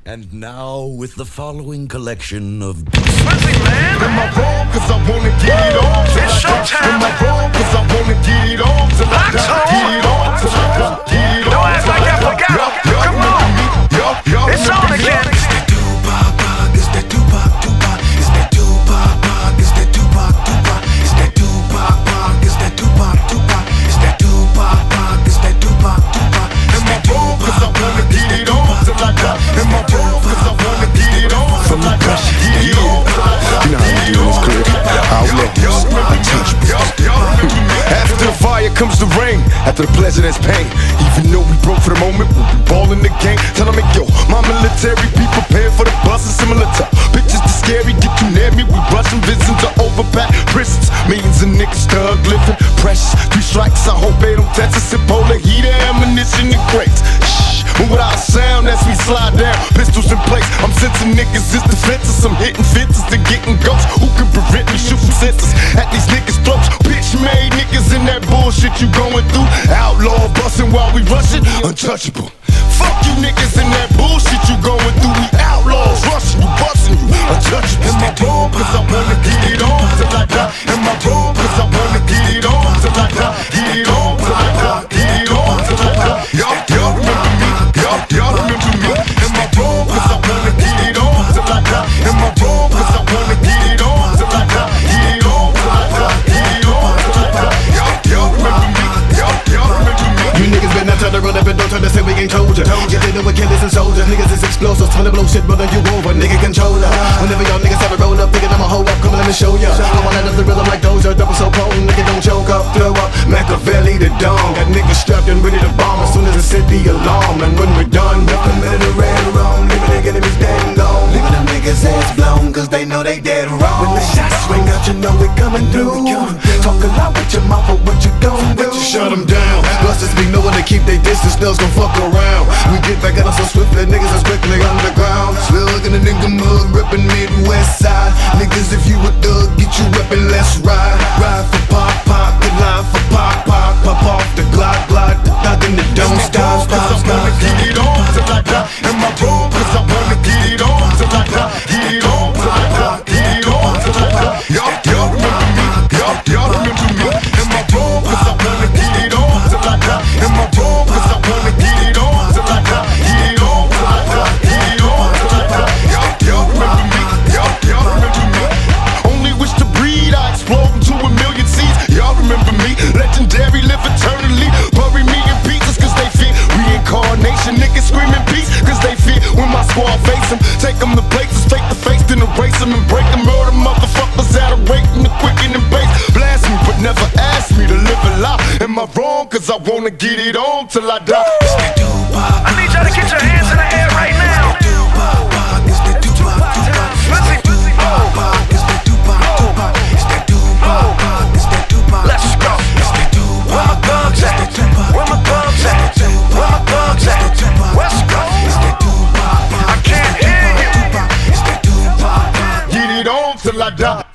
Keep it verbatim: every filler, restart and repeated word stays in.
And now with the following collection of Listen, man. Am I wrong? Cause I wanna get it on till It's I die. showtime. Am I wrong? Cause I wanna get it on till I die. Foxhole. Get it on till I die. Get it on Don't act till like I forgot. Y'all, y'all Come remember on. me? Y'all, y'all It's remember on me? again. It's that Tupac, Pac, it's that Tupac, Tupac, it's that Tupac, Pac, it's that Tupac, Tupac, it's that Tupac, Pac, it's that Tupac, Tupac, it's that Tupac, Pac, it's that Tupac, Tupac. Am I wrong? Cause I wanna get it on till I die. Am I wrong? Cause I wanna get it on till I die. Get it on till I die. You know how we do this, Chris. Outlets, untouchables. After the fire comes the rain. After the pleasure there's pain. Even though we broke for the moment, we'll be balling the game. Tell them, yo, my military be prepared for the buses similar to bitches the scary. Get you near me, we rushing visions to overpack prisons. Millions of niggas thug living precious. Three strikes, I hope they don't test us. Sip polar heater, ammunition and crates. Shh, move without sound as we slide down. Pistols in place, I'm sensing niggas is defenses. I'm hitting fences to getting ghosts. Who can prevent me shooting senses at these niggas' throats? Bitch made niggas in that bullshit you going through. Outlaw busting while we rushing, untouchable. Fuck you niggas in that bullshit you going through. We outlaws rushing you, busting you, untouchable. Am I wrong? Cause I wanna get it on till I die. Am I wrong? Cause I wanna get it on till I die. Get it on till I die. Get it on till I die. Y'all, y'all remember me? Y'all, y'all remember me? Am I wrong? Cause I wanna get it on till I die. Am I wrong? Cause I wanna get it on till I die. Get it on till I die. Get it on till I die. Y'all, y'all remember me? Y'all, y'all remember me? You niggas better not try to run up and don't try to say we ain't told ya. Get dealing with killers and soldiers. Niggas is explosives, trying to blow shit, brother, you over. Nigga controller. Whenever y'all niggas have a roll up, thinking I'ma hold up, come let me show ya. I wanna love the rhythm like Doja, double so potent. Nigga don't choke up, throw up. Machiavelli the dawn. Got niggas strapped and ready to bomb as soon as it set the alarm. And when we're done, nothing better than red or wrong. Leaving the enemies dead and gone. Leaving them niggas heads blown, cause they know they dead wrong. When the shots swing out, you know we coming through. Talk a lot with your mouth, but what you gon' do? Shut them down. Busters be knowing to keep they distance, they'll gon' fuck around. We get back at us so swiftly, niggas is quickly underground. Still looking at nigga mud, rippin' Midwest side. Niggas, if you a thug, get you weapon, let's ride. Ride for pop, pop, the line for pop, pop. Pop off the glide, glide, the thug in the don't stop, stop, Cause I stop. wanna get it on till I die. Am I wrong? Cause I wanna get it on till I die. Get it on till I die. Get it on till I die. Y'all, y'all remember me? Y'all, y'all remember me? Am I wrong? Cause I wanna get it on till I die. Am I wrong? Cause I wanna get it on till I die. Get it on till I die. Get it on till I die. Y'all, y'all remember me? Y'all, y'all remember me? Only wish to breed, I explode into a million seeds. Y'all remember me? Legendary, live eternally. Bury me in pieces cause they fear reincarnation. Niggas screaming peace cause they fear when my squad face them. Take them to places, take the face, then erase them and break them. Murder motherfuckers at a rate in the quicken and base. Blast me, but never ask me to live a lie. Am I wrong? Cause I wanna get it on till I die. It's that Tupac, I need y'all to get your hands in the air right now. Tupac, Pac, it's that Tupac, Tupac, Listen. Oh. Pac, it's that Tupac, Tupac, it's that Tupac, Pac, it's that Tupac. Let's go. It's that Tupac, Where my guns at? Where my guns at? Where my guns at? Let's go. It's that Tupac, I can't hear you. Tupac, it's that Tupac, Pac. Get it on till I die.